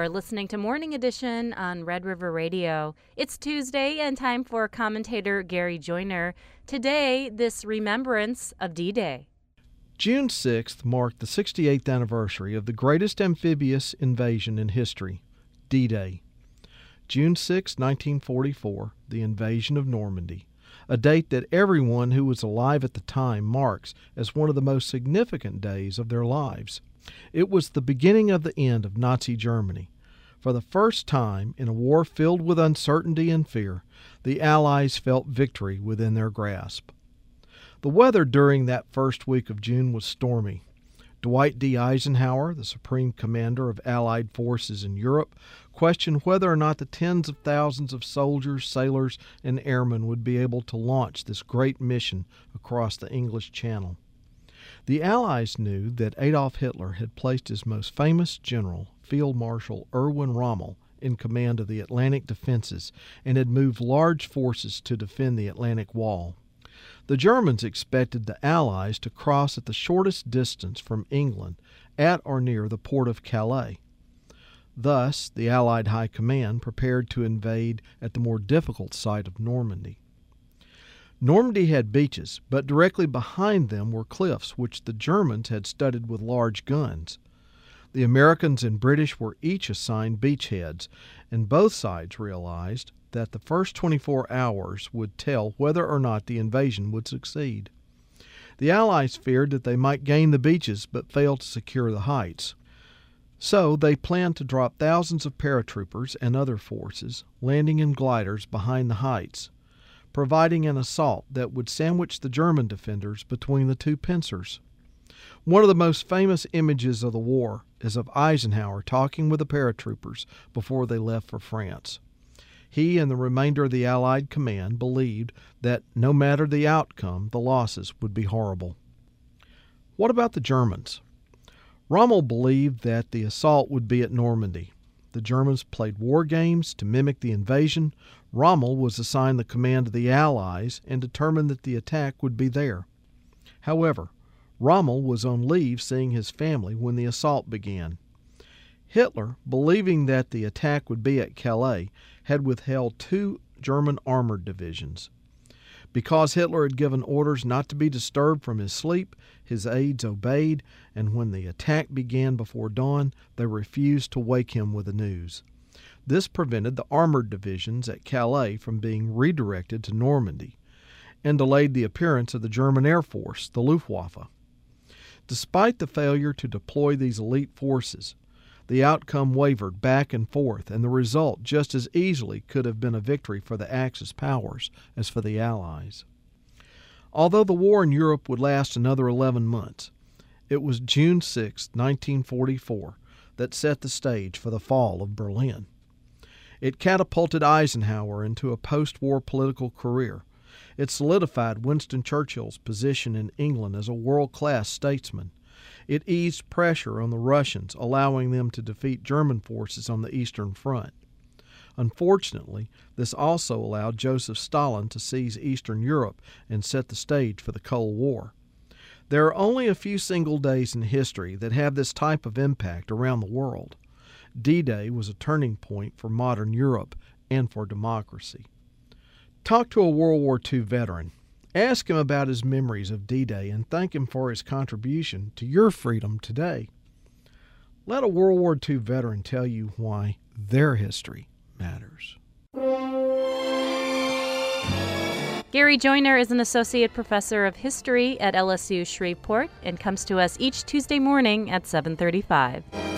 You're listening to Morning Edition on Red River Radio. It's Tuesday and time for commentator Gary Joyner. Today, this remembrance of D-Day. June 6th marked the 68th anniversary of the greatest amphibious invasion in history, D-Day. June 6, 1944, the invasion of Normandy, a date that everyone who was alive at the time marks as one of the most significant days of their lives. It was the beginning of the end of Nazi Germany. For the first time in a war filled with uncertainty and fear, the Allies felt victory within their grasp. The weather during that first week of June was stormy. Dwight D. Eisenhower, the supreme commander of Allied forces in Europe, questioned whether or not the tens of thousands of soldiers, sailors, and airmen would be able to launch this great mission across the English Channel. The Allies knew that Adolf Hitler had placed his most famous general, Field Marshal Erwin Rommel, in command of the Atlantic defenses and had moved large forces to defend the Atlantic Wall. The Germans expected the Allies to cross at the shortest distance from England at or near the port of Calais. Thus, the Allied High Command prepared to invade at the more difficult site of Normandy. Normandy had beaches, but directly behind them were cliffs which the Germans had studded with large guns. The Americans and British were each assigned beachheads, and both sides realized that the first 24 hours would tell whether or not the invasion would succeed. The Allies feared that they might gain the beaches but fail to secure the heights. So they planned to drop thousands of paratroopers and other forces, landing in gliders behind the heights, providing an assault that would sandwich the German defenders between the two pincers. One of the most famous images of the war is of Eisenhower talking with the paratroopers before they left for France. He and the remainder of the Allied command believed that no matter the outcome, the losses would be horrible. What about the Germans? Rommel believed that the assault would be at Normandy. The Germans played war games to mimic the invasion. Rommel was assigned the command of the Allies and determined that the attack would be there. However, Rommel was on leave seeing his family when the assault began. Hitler, believing that the attack would be at Calais, had withheld 2 German armored divisions. Because Hitler had given orders not to be disturbed from his sleep, his aides obeyed, and when the attack began before dawn, they refused to wake him with the news. This prevented the armored divisions at Calais from being redirected to Normandy and delayed the appearance of the German Air Force, the Luftwaffe. Despite the failure to deploy these elite forces, the outcome wavered back and forth, and the result just as easily could have been a victory for the Axis powers as for the Allies. Although the war in Europe would last another 11 months, it was June 6, 1944, that set the stage for the fall of Berlin. It catapulted Eisenhower into a post-war political career. It solidified Winston Churchill's position in England as a world-class statesman. It eased pressure on the Russians, allowing them to defeat German forces on the Eastern Front. Unfortunately, this also allowed Joseph Stalin to seize Eastern Europe and set the stage for the Cold War. There are only a few single days in history that have this type of impact around the world. D-Day was a turning point for modern Europe and for democracy. Talk to a World War II veteran. Ask him about his memories of D-Day and thank him for his contribution to your freedom today. Let a World War II veteran tell you why their history matters. Gary Joyner is an associate professor of history at LSU Shreveport and comes to us each Tuesday morning at 7:35.